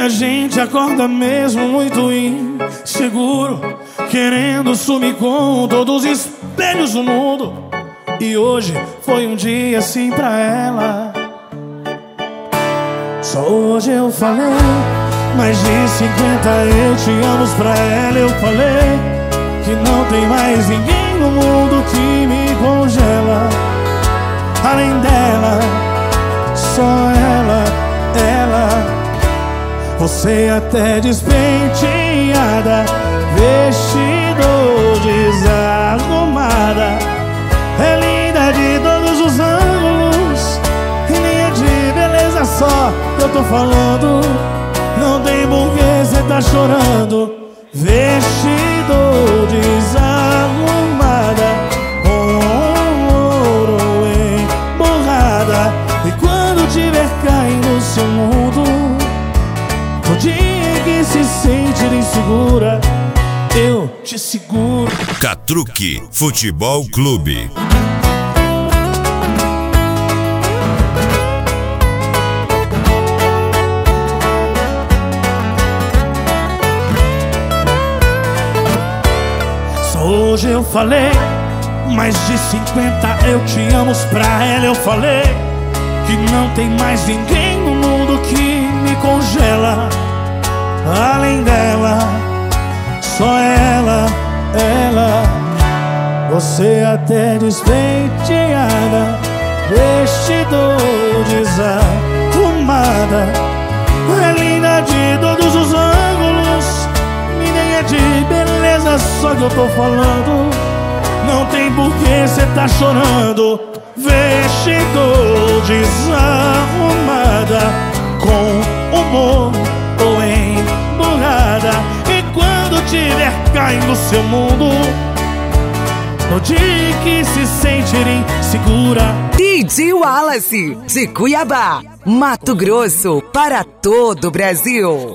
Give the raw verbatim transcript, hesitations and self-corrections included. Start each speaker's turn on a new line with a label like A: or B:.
A: a gente acorda mesmo muito inseguro, querendo sumir com todos os espelhos do mundo. E hoje foi um dia assim pra ela. Só hoje eu falei mais de cinquenta eu te amo pra ela. Eu falei que não tem mais ninguém no mundo que me congela. Além dela, só ela, ela. Você até despenteada, vestido desarrumada, é linda de todos os ângulos, e nem é de beleza só que eu tô falando. Não tem porquê cê tá chorando. Vestido desarrumada, com ouro emborrada. E quando tiver caindo no seu mundo, no dia que se sentir insegura, eu te seguro.
B: Catruque Futebol Clube.
A: Hoje eu falei mais de cinquenta eu te amo pra ela. Eu falei que não tem mais ninguém no mundo que me congela. Além dela, só ela, ela. Você até despenteada, vestido desarrumada, é linda de todos os ângulos, e nem é de beleza só que eu tô falando. Não tem porquê cê tá chorando. Vestido desarrumada, com humor ou emburrada. E quando tiver caindo no seu mundo, no dia que se sentir insegura,
C: D J Wallace, de Cuiabá, Mato Grosso, para todo o Brasil.